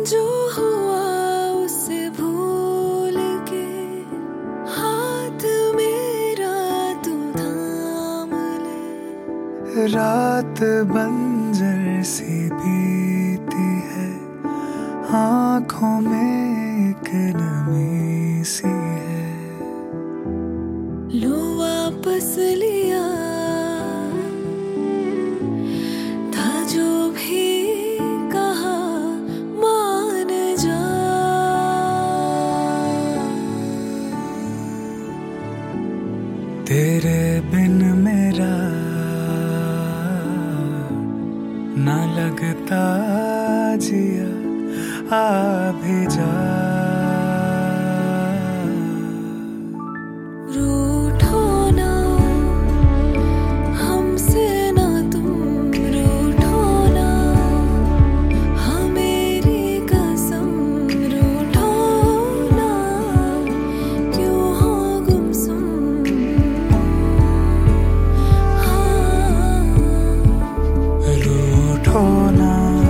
जो हुआ उसे भूल के हाथ मेरा तू थाम ले। रात बंजर सी बीती है, आँखों में एक नमी सी है। लो वापस लिया था जो भी कहा, मान जा। तेरे बिन मेरा ना लगता जिया, आ भी जा। रूठो ना हमसे ना तुम, रूठो ना हाँ मेरी कसम, रूठो ना क्यों हो गुमसुम। हाँ रूठो ना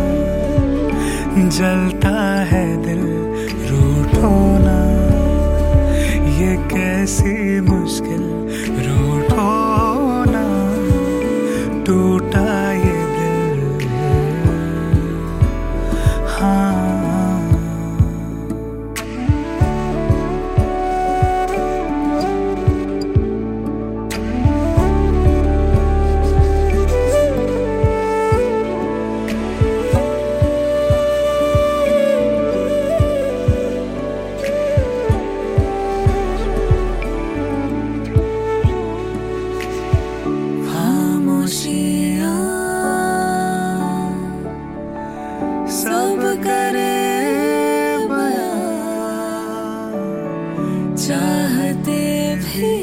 जलता है दिल, रूठो ना ये कैसी मुश्किल, रूठो ना टूटा ये दिल। हाँ सब करे बयां, चाहते भी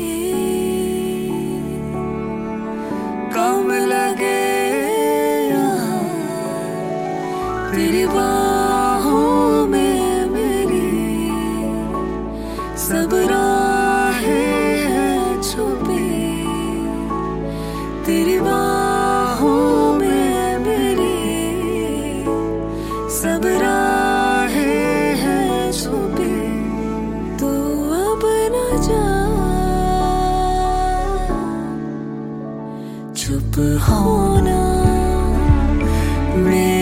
कम लगे यहाँ तेरी बाहों में मेरी सब राहें हैं छुपी। तेरी बाहों में मेरी सब राहें हैं छुपी। तू अब न जा, चुप होना मेरे